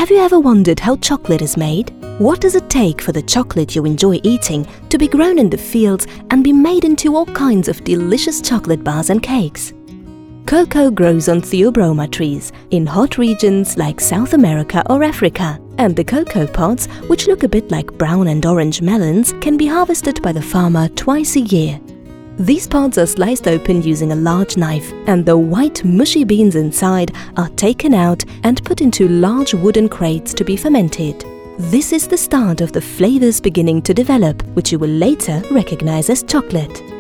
Have you ever wondered how chocolate is made? What does it take for the chocolate you enjoy eating to be grown in the fields and be made into all kinds of delicious chocolate bars and cakes? Cocoa grows on Theobroma trees in hot regions like South America or Africa, and the cocoa pods, which look a bit like brown and orange melons, can be harvested by the farmer twice a year. These pods are sliced open using a large knife, and the white, mushy beans inside are taken out and put into large wooden crates to be fermented. This is the start of the flavors beginning to develop, which you will later recognize as chocolate.